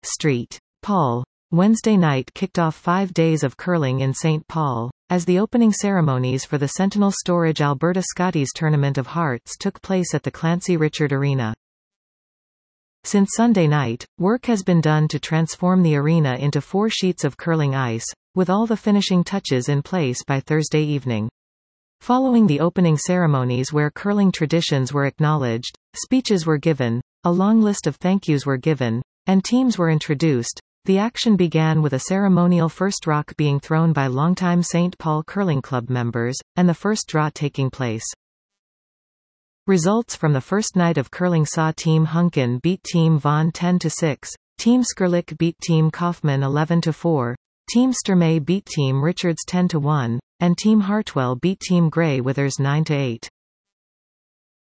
St. Paul. Wednesday night kicked off 5 days of curling in St. Paul, as the opening ceremonies for the Sentinel Storage Alberta Scotties Tournament of Hearts took place at the Clancy Richard Arena. Since Sunday night, work has been done to transform the arena into 4 sheets of curling ice, with all the finishing touches in place by Thursday evening. Following the opening ceremonies where curling traditions were acknowledged, speeches were given, a long list of thank yous were given, and teams were introduced, the action began with a ceremonial first rock being thrown by longtime St. Paul Curling Club members, and the first draw taking place. Results from the first night of curling saw Team Hunkin beat Team Vaughan 10-6, Team Skerlick beat Team Kaufman 11-4, Team Sturmey beat Team Richards 10-1, and Team Hartwell beat Team Grey Withers 9-8.